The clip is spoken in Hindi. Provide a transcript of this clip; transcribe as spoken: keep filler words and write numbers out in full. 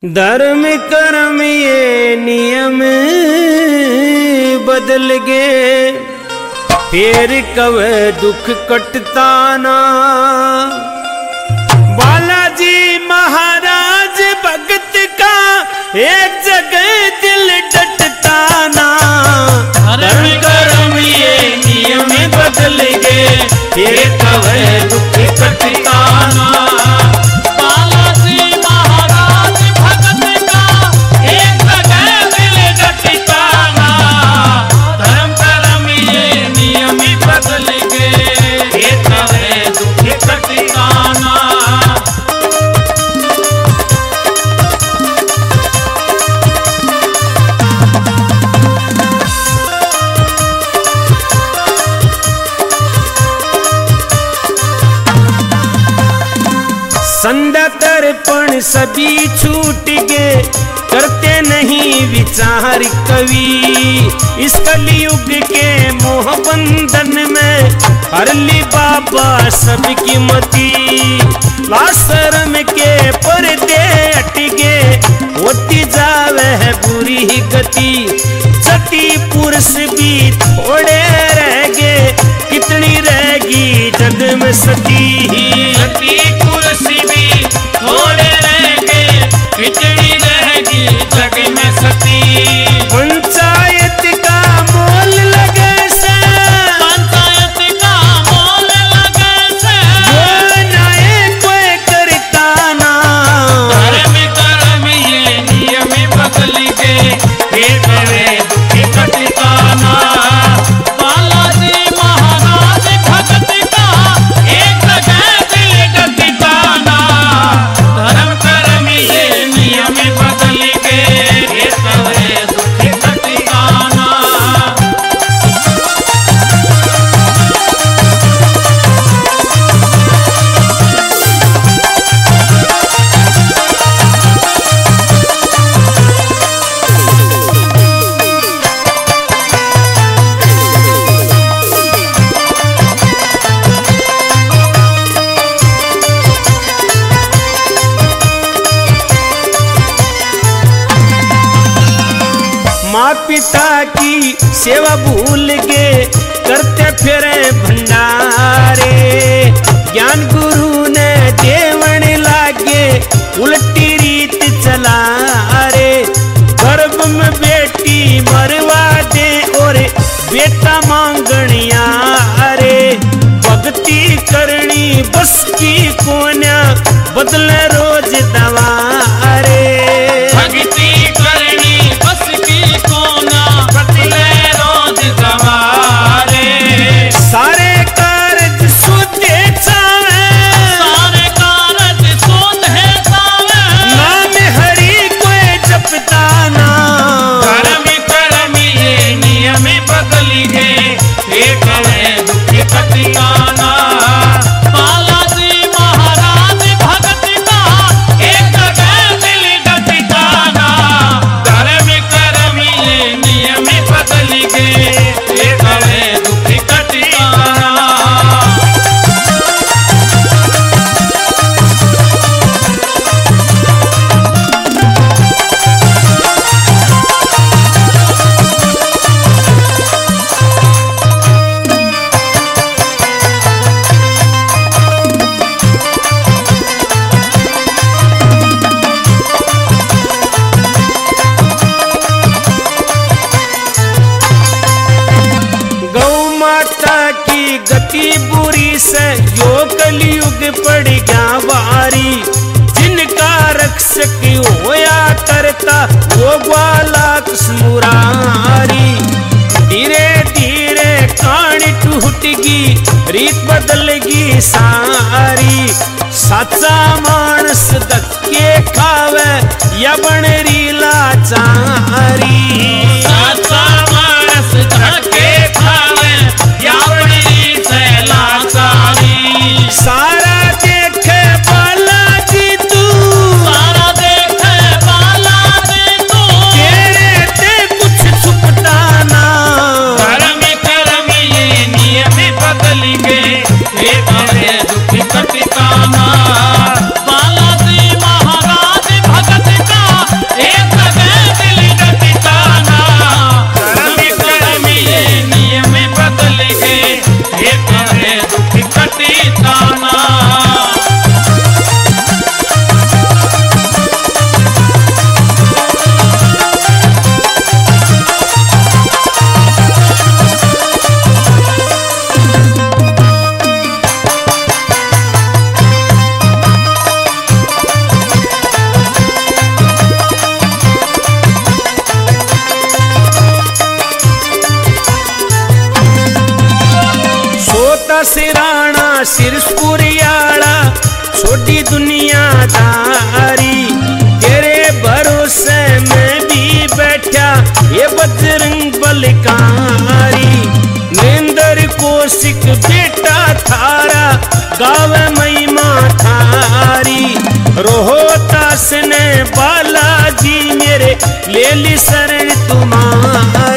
धर्म कर्म ये नियम बदल गए, फिर कब दुख कटता ना। बालाजी महाराज भगत का एक जगह दिल डटता ना। धर्म कर्म ये नियम बदल गए, फिर कब दुख कटता ना। संध्या तर्पण सभी छूट गए, करते नहीं विचार कवि। इस कलयुग के मोह बंधन में हर ली बाबा सबकी मती। लाशरम के पर्दे हट गए, होती जावे है बुरी गति। सती पुरुष भी थोड़े रह गए, कितनी रहेगी जग में सती। सती पुरुष भी थोड़े रह गए, कितनी रहेगी जग में सती। पंचायत का मोल लगे से, पंचायत का मोल लगे से, जो नाए कोई करता ना। धर्म कर्म ये नियम बदल गए, फिर करे दुखी कटता ना। बालाजी महाराज भगत का एक जगह दिल डटता ना। धर्म कर्म ये नियम बदल गए, फिर करे दुखी कटता ना। माँ पिता की सेवा भूल गए, करते फिरे भंडारे। ज्ञान गुरु ने देवन लागे, उल्टी रीत चला रे। गर्भ में बेटी मरवा दे और बेटा मांगनिया रे। भक्ति करनी बस की कोन्या, बदले रोज दवा रे। भक्ति करनी बस की कोना, बदले रोज दवा रे। सारे कारज सुधे चावे, सारे कारज सुधे चावे, नाम हरि कोई जपता ना। कर्म कर्म ये नियम बदल गए, ये करे दुखी कटता ना। बालाजी महाराज भगत का एक जगह दिल डटता ना। कर्म कर्म ये नियम बदल गए, ये करे दुखी कटता ना। गौ माता की गति बुरी से, यो कलयुग पड़ गया भारी। जिनका रक्षक होया करता, वो ग्वाला मुरारी। धीरे धीरे कहानी टूटगी, रीत बदलगी सारी। साचा मानस धक्के खावे, या बन रीला चारी। साचा मानस धक्के खावे, या बन रीला चारी। सारा देखे बालाजी तू, सारा देखे बालाजी तू, तेरे ते कुछ छुपता ना। कर्म कर्म ये नियम बदल गए, ये करे दुखी कटता ना। बालाजी महाराज भगत का से राणा सिरपुरियाड़ा छोटी दुनियादारी, तेरे भरोसे में भी बैठा ये बजरंग बलकारी। नरेंद्र कौशिक बेटा थारा गावे महिमा थारी, रोहतास ने बालाजी मेरे ले ली शरण तुम्हारी।